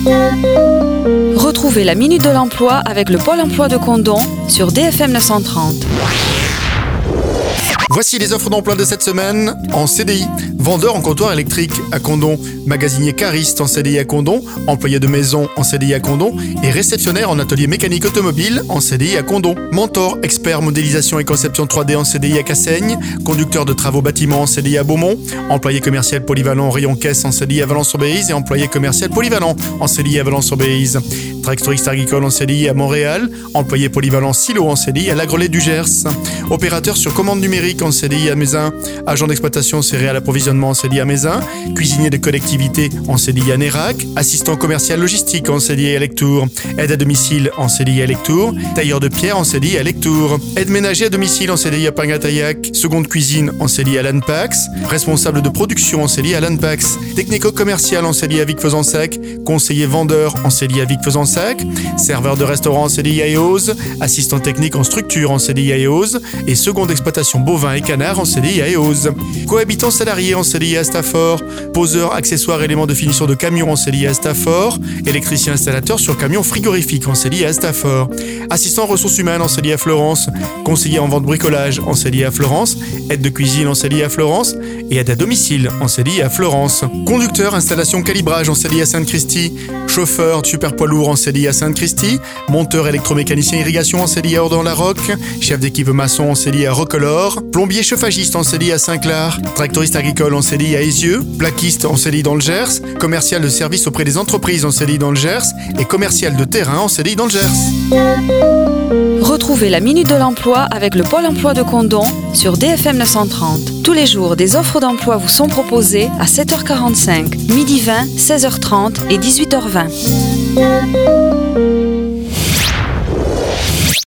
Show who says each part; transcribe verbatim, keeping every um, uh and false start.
Speaker 1: Retrouvez la Minute de l'Emploi avec le Pôle Emploi de Condom sur D F M neuf cent trente.
Speaker 2: Voici les offres d'emploi de cette semaine en C D I. Vendeur en comptoir électrique à Condom, magasinier cariste en C D I à Condom, employé de maison en C D I à Condom et réceptionnaire en atelier mécanique automobile en C D I à Condom. Mentor, expert modélisation et conception trois D en C D I à Cassaigne, conducteur de travaux bâtiments en C D I à Beaumont, employé commercial polyvalent rayon caisse en C D I à Valence-sur-Béise et employé commercial polyvalent en C D I à Valence-sur-Béise. Tractoriste agricole en C D I à Montréal, employé polyvalent silo en C D I à Lagrelais du Gers. Opérateur sur commande numérique en C D I à Mézin, agent d'exploitation céréales approvisionnement en C D I à Mézin, cuisinier de collectivité en C D I à Nérac, assistant commercial logistique en C D I à Lectour, aide à domicile en C D I à Lectour, tailleur de pierre en C D I à Lectour, aide ménager à domicile en C D I à Pangataillac, seconde cuisine en C D I à Lanpax, responsable de production en C D I à Lanpax, technico-commercial en C D I à Vic-Fezensac, conseiller vendeur en C D I à Vic-Fezensac, serveur de restaurant en C D I à Eauze, assistant technique en structure en C D I à Eauze et seconde exploitation bovin et canard en C D I à Eauze. Cohabitant salarié en C D I à Stafford, poseur, accessoires, éléments de finition de camion en C D I à Stafford, électricien installateur sur camion frigorifique en C D I à Stafford, assistant ressources humaines en C D I à Florence, conseiller en vente bricolage en C D I à Florence, aide de cuisine en C D I à Florence et aide à domicile en C D I à Florence. Conducteur, installation, calibrage en C D I à Sainte-Christie, chauffeur, super poids lourd en C D I à Sainte-Christie, monteur électromécanicien irrigation en C D I à Ordon-la-Roque, chef d'équipe maçon en C D I à Roquelaure, plombier chauffagiste en C D I à Saint-Clar, tractoriste agricole en C D I à Ezieux, plaquiste en C D I dans le Gers, commercial de services auprès des entreprises en C D I dans le Gers et commercial de terrain en C D I dans le Gers.
Speaker 1: Retrouvez la Minute de l'Emploi avec le Pôle Emploi de Condom sur D F M neuf cent trente. Tous les jours, des offres d'emploi vous sont proposées à sept heures quarante-cinq, midi vingt, seize heures trente et dix-huit heures vingt.